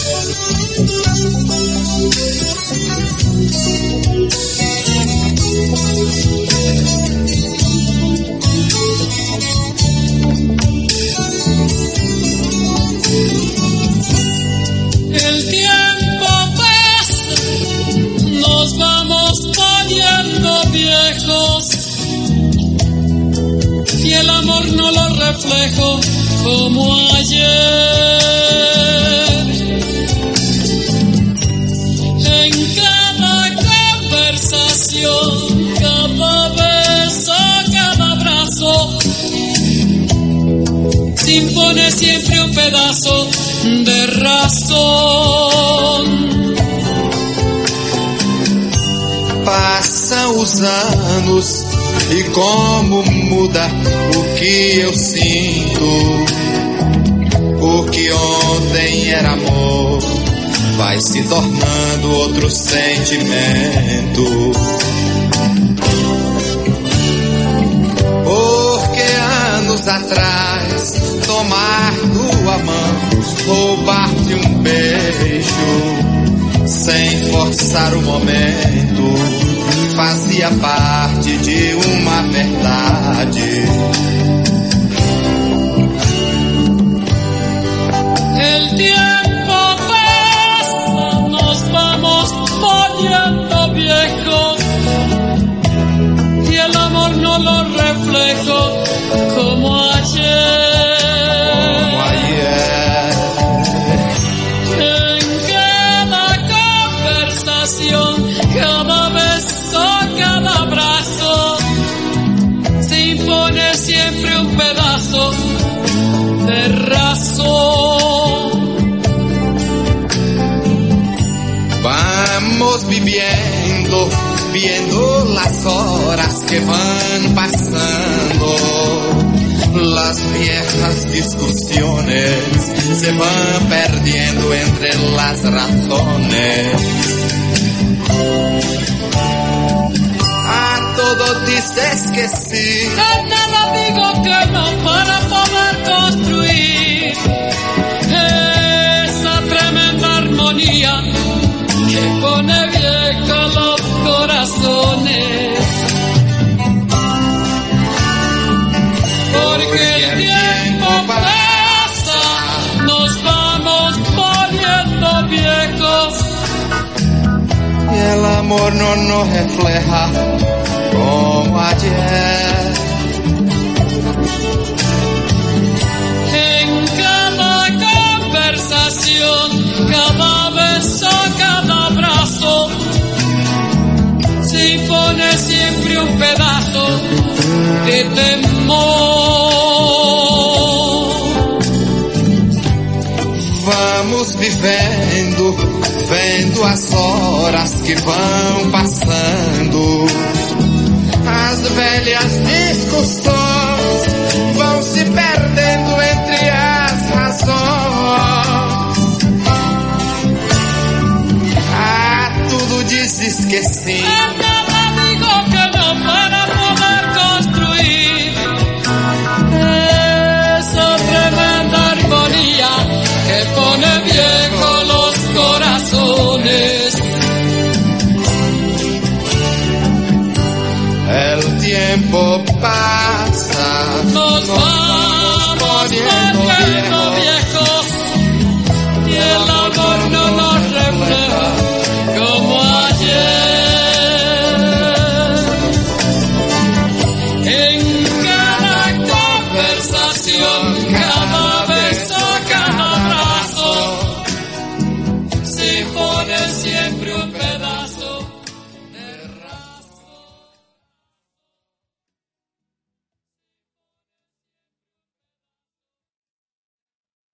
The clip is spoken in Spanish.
El tiempo pasa, nos vamos poniendo viejos y el amor no lo reflejo como ayer. En cada conversación, cada beso, cada abrazo, se impone siempre un pedazo de razón. Passam os anos e como muda o que eu sinto. O que ontem era amor vai se tornando outro sentimento. Porque anos atrás tomar tua mão, roubar-te um beijo sem forçar o momento, fazia parte de uma verdade. El tiempo pasa, nos vamos poniendo viejos y el amor no lo reflejo como ayer. En cada conversación, cada beso, cada abrazo, se impone siempre un pedazo de razón. Vamos viviendo, viendo las horas que van pasando. Las viejas discusiones se van perdiendo entre las razones. A todo dices que sí, A nada digo que no para poder construir esa tremenda armonía que pone viejos los corazones. Porque el tiempo pasa, nos vamos poniendo viejos y el amor no nos refleja como ayer. en cada conversación, cada beso, cada abrazo, se impone siempre un pedazo de temor. Vamos vivendo, vendo as horas que vão passando. As velhas discussões